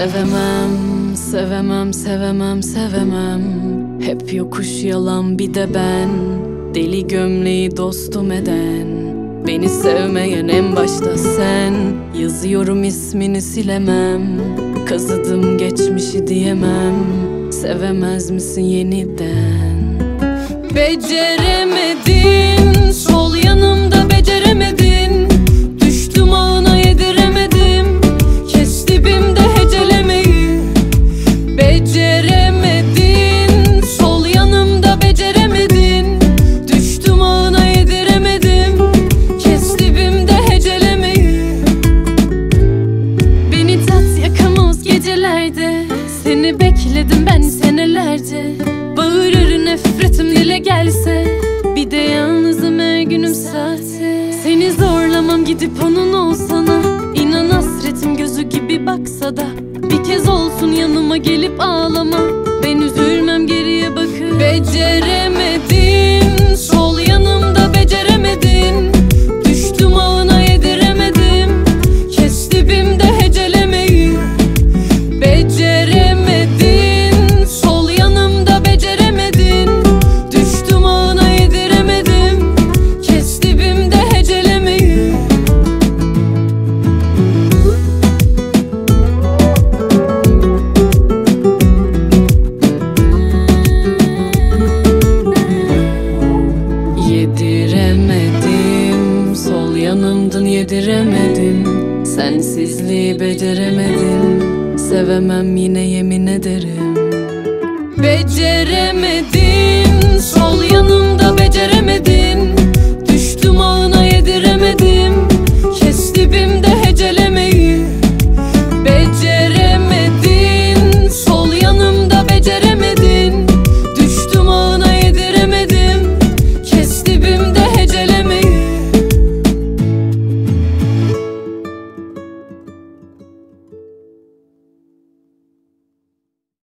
Sevemem, sevemem, sevemem, sevemem. Hep yokuş yalan bir de ben. Deli gömleği dostum eden. Beni sevmeyen en başta sen. Yazıyorum ismini silemem. Kazıdım geçmişi diyemem. Sevemez misin yeniden? Beceremedin, sol yanımda beceremedin. Düştüm ağına yediremedim. Kes dibimde hecelemeyi. Beceremedin, sol yanımda beceremedin. Düştüm ağına yediremedim. Kes dibimde hecelemeyi. Beni tat yakamoz gecelerde. Seni bekledim ben senelerce. Bağırır nefretim dile gelse. Bir de yalnızım her günüm sahte. Seni zorlamam gidip onun olsana. İnan hasretim gözü gibi baksa da. Bir kez olsun yanıma gelip ağlama. Ben üzülmem geriye bakıp. Beceremedin, sol yanımda beceremedin. Düştüm ağına yediremedim. Kes dibimde hecelemeyi. Beceremedin, sol yanımda beceremedin. Düştüm ağına yediremedim. Kes dibimde hecelemeyi. Yediremedim, sol yanımdın yediremedim. Sensizliği beceremedim. Sevemem yine yemin ederim. Beceremedim.